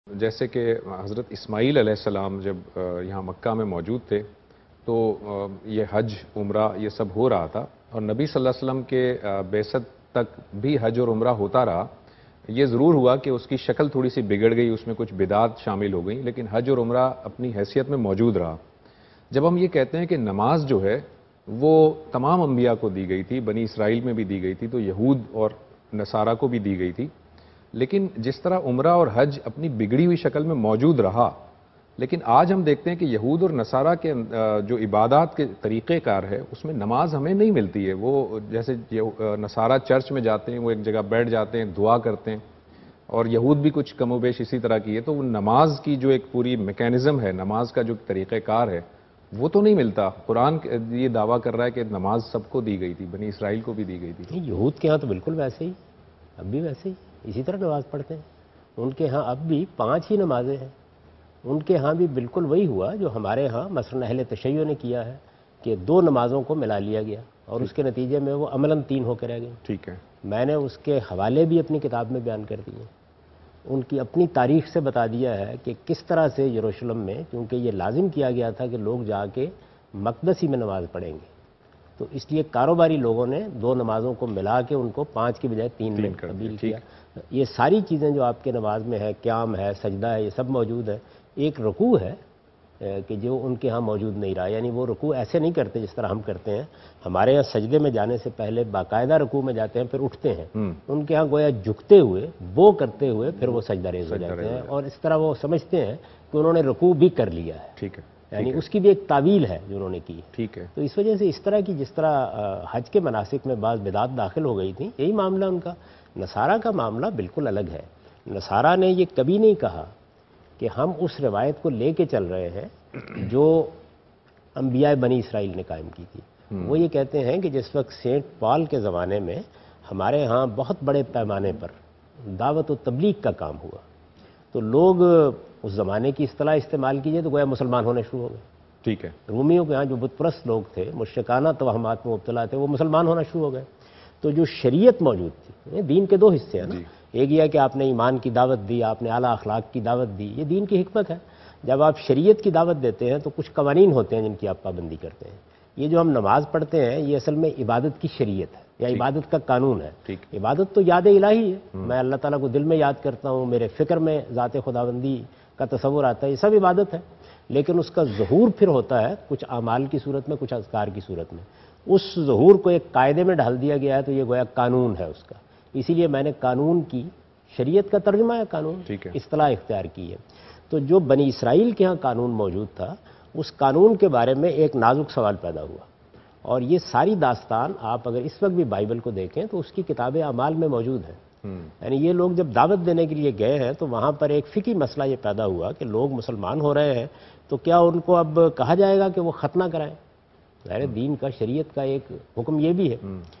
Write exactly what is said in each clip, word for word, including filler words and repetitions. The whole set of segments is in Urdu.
جیسے کہ حضرت اسماعیل علیہ السلام جب یہاں مکہ میں موجود تھے تو یہ حج عمرہ یہ سب ہو رہا تھا، اور نبی صلی اللہ علیہ وسلم کے بعثت تک بھی حج اور عمرہ ہوتا رہا۔ یہ ضرور ہوا کہ اس کی شکل تھوڑی سی بگڑ گئی، اس میں کچھ بدعات شامل ہو گئیں، لیکن حج اور عمرہ اپنی حیثیت میں موجود رہا۔ جب ہم یہ کہتے ہیں کہ نماز جو ہے وہ تمام انبیاء کو دی گئی تھی، بنی اسرائیل میں بھی دی گئی تھی، تو یہود اور نصارہ کو بھی دی گئی تھی، لیکن جس طرح عمرہ اور حج اپنی بگڑی ہوئی شکل میں موجود رہا، لیکن آج ہم دیکھتے ہیں کہ یہود اور نصارہ کے جو عبادات کے طریقہ کار ہے اس میں نماز ہمیں نہیں ملتی ہے۔ وہ جیسے نصارہ چرچ میں جاتے ہیں، وہ ایک جگہ بیٹھ جاتے ہیں، دعا کرتے ہیں، اور یہود بھی کچھ کم و بیش اسی طرح کی ہے، تو وہ نماز کی جو ایک پوری میکینزم ہے، نماز کا جو طریقہ کار ہے وہ تو نہیں ملتا۔ قرآن یہ دعویٰ کر رہا ہے کہ نماز سب کو دی گئی تھی، بنی اسرائیل کو بھی دی گئی تھی۔ یہود کے ہاں تو بالکل ویسے ہی، اب بھی ویسے ہی اسی طرح نماز پڑھتے ہیں۔ ان کے ہاں اب بھی پانچ ہی نمازیں ہیں۔ ان کے ہاں بھی بالکل وہی ہوا جو ہمارے ہاں مثلا اہل تشیع نے کیا ہے کہ دو نمازوں کو ملا لیا گیا اور اس کے نتیجے میں وہ عملاً تین ہو کے رہ گئی۔ ٹھیک ہے، میں نے اس کے حوالے بھی اپنی کتاب میں بیان کر دیے، ان کی اپنی تاریخ سے بتا دیا ہے کہ کس طرح سے یروشلم میں، کیونکہ یہ لازم کیا گیا تھا کہ لوگ جا کے مقدس ہی میں نماز پڑھیں گے، تو اس لیے کاروباری لوگوں نے دو نمازوں کو ملا کے ان کو پانچ کی بجائے تین میں تبدیل کیا۔ یہ ساری چیزیں جو آپ کے نماز میں ہے، قیام ہے، سجدہ ہے، یہ سب موجود ہے۔ ایک رکوع ہے کہ جو ان کے ہاں موجود نہیں رہا، یعنی وہ رکوع ایسے نہیں کرتے جس طرح ہم کرتے ہیں۔ ہمارے ہاں سجدے میں جانے سے پہلے باقاعدہ رکوع میں جاتے ہیں پھر اٹھتے ہیں، ان کے ہاں گویا جھکتے ہوئے بو کرتے ہوئے پھر وہ سجدہ ریز ہو جاتے ہیں، اور اس طرح وہ سمجھتے ہیں کہ انہوں نے رکوع بھی کر لیا ہے۔ ٹھیک ہے، یعنی اس کی بھی ایک تعویل ہے جو انہوں نے کی ہے۔ ٹھیک ہے، تو اس وجہ سے اس طرح کی جس طرح حج کے مناسک میں بعض بدعات داخل ہو گئی تھیں، یہی معاملہ ان کا۔ نصارہ کا معاملہ بالکل الگ ہے۔ نصارہ نے یہ کبھی نہیں کہا کہ ہم اس روایت کو لے کے چل رہے ہیں جو انبیاء بنی اسرائیل نے قائم کی تھی۔ وہ یہ کہتے ہیں کہ جس وقت سینٹ پال کے زمانے میں ہمارے ہاں بہت بڑے پیمانے پر دعوت و تبلیغ کا کام ہوا، تو لوگ اس زمانے کی اصطلاح استعمال کیجئے تو گویا مسلمان ہونے شروع ہو گئے۔ ٹھیک ہے، رومیوں کے ہاں جو بت پرست لوگ تھے، مشرکانہ توہمات میں مبتلا تھے، وہ مسلمان ہونا شروع ہو گئے۔ تو جو شریعت موجود تھی، دین کے دو حصے ہیں نا، ایک یہ ہے کہ آپ نے ایمان کی دعوت دی، آپ نے اعلیٰ اخلاق کی دعوت دی، یہ دین کی حکمت ہے۔ جب آپ شریعت کی دعوت دیتے ہیں تو کچھ قوانین ہوتے ہیں جن کی آپ پابندی کرتے ہیں۔ یہ جو ہم نماز پڑھتے ہیں یہ اصل میں عبادت کی شریعت ہے یا عبادت کا قانون ہے۔ عبادت تو یاد الہی ہے، میں اللہ تعالیٰ کو دل میں یاد کرتا ہوں، میرے فکر میں ذات خداوندی کا تصور آتا ہے، یہ سب عبادت ہے، لیکن اس کا ظہور پھر ہوتا ہے کچھ اعمال کی صورت میں، کچھ اذکار کی صورت میں۔ اس ظہور کو ایک قاعدے میں ڈھال دیا گیا ہے تو یہ گویا قانون ہے اس کا۔ اسی لیے میں نے قانون کی، شریعت کا ترجمہ ہے قانون، اصطلاح اختیار کی ہے۔ تو جو بنی اسرائیل کے ہاں قانون موجود تھا، اس قانون کے بارے میں ایک نازک سوال پیدا ہوا، اور یہ ساری داستان آپ اگر اس وقت بھی بائبل کو دیکھیں تو اس کی کتاب اعمال میں موجود ہے۔ یعنی یہ لوگ جب دعوت دینے کے لیے گئے ہیں تو وہاں پر ایک فقہی مسئلہ یہ پیدا ہوا کہ لوگ مسلمان ہو رہے ہیں تو کیا ان کو اب کہا جائے گا کہ وہ ختنہ کرائیں؟ ظاہر دین کا، شریعت کا ایک حکم یہ بھی ہے۔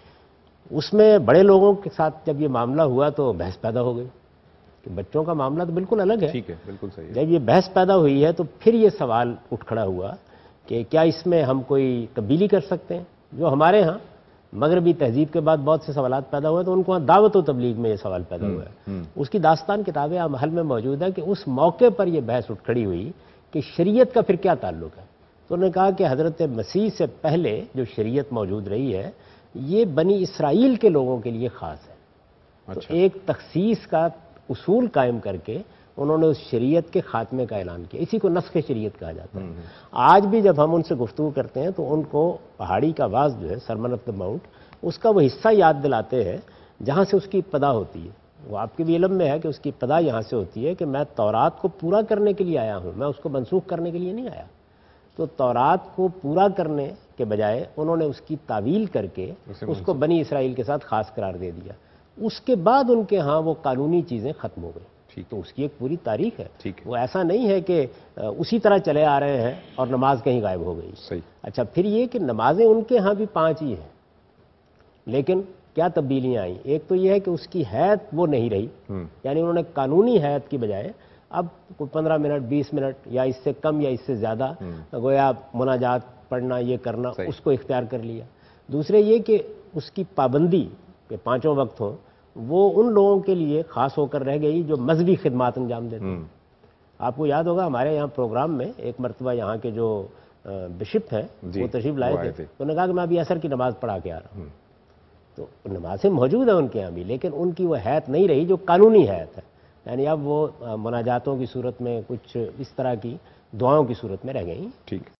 اس میں بڑے لوگوں کے ساتھ جب یہ معاملہ ہوا تو بحث پیدا ہو گئی کہ بچوں کا معاملہ تو بالکل الگ ہے۔ ٹھیک ہے، بالکل صحیح ہے۔ جب یہ بحث پیدا ہوئی ہے تو پھر یہ سوال اٹھ کھڑا ہوا کہ کیا اس میں ہم کوئی تبدیلی کر سکتے ہیں؟ جو ہمارے ہاں مغربی تہذیب کے بعد بہت سے سوالات پیدا ہوئے تو ان کو دعوت و تبلیغ میں یہ سوال پیدا ہوا ہے۔ اس کی داستان کتاب اعمال میں موجود ہے کہ اس موقع پر یہ بحث اٹھ کھڑی ہوئی کہ شریعت کا پھر کیا تعلق ہے۔ تو انہوں نے کہا کہ حضرت مسیح سے پہلے جو شریعت موجود رہی ہے یہ بنی اسرائیل کے لوگوں کے لیے خاص ہے۔ تو ایک تخصیص کا اصول قائم کر کے انہوں نے اس شریعت کے خاتمے کا اعلان کیا، اسی کو نسخ شریعت کہا جاتا ہے۔ آج بھی جب ہم ان سے گفتگو کرتے ہیں تو ان کو پہاڑی کا آواز جو ہے، سرمن آف دا ماؤنٹ، اس کا وہ حصہ یاد دلاتے ہیں جہاں سے اس کی ابتدا ہوتی ہے۔ وہ آپ کے بھی علم میں ہے کہ اس کی ابتدا یہاں سے ہوتی ہے کہ میں تورات کو پورا کرنے کے لیے آیا ہوں، میں اس کو منسوخ کرنے کے لیے نہیں آیا۔ تو تورات کو پورا کرنے کے بجائے انہوں نے اس کی تعویل کر کے اس کو بنی اسرائیل کے ساتھ خاص قرار دے دیا۔ اس کے بعد ان کے ہاں وہ قانونی چیزیں ختم ہو گئی۔ تو اس کی ایک پوری تاریخ ہے۔ وہ ایسا نہیں ہے کہ اسی طرح چلے آ رہے ہیں اور نماز کہیں غائب ہو گئی۔ صحیح۔ اچھا، پھر یہ کہ نمازیں ان کے ہاں بھی پانچ ہی ہیں، لیکن کیا تبدیلیاں آئیں؟ ایک تو یہ ہے کہ اس کی حیت وہ نہیں رہی، یعنی انہوں نے قانونی حیت کی بجائے اب کوئی پندرہ منٹ بیس منٹ یا اس سے کم یا اس سے زیادہ گویا مناجات پڑھنا، یہ کرنا، اس کو اختیار کر لیا۔ دوسرے یہ کہ اس کی پابندی کہ پانچوں وقت ہوں وہ ان لوگوں کے لیے خاص ہو کر رہ گئی جو مذہبی خدمات انجام دیتے ہیں۔ آپ کو یاد ہوگا ہمارے یہاں پروگرام میں ایک مرتبہ یہاں کے جو بشپ ہیں وہ تشریف لائے تھے، تو انہوں نے کہا کہ میں ابھی عصر کی نماز پڑھا کے آ رہا ہوں. تو نمازیں موجود ہیں ان کے یہاں بھی، لیکن ان کی وہ حیت نہیں رہی جو قانونی حیت ہے. یعنی اب وہ مناجاتوں کی صورت میں، کچھ اس طرح کی دعاؤں کی صورت میں رہ گئی. ٹھیک.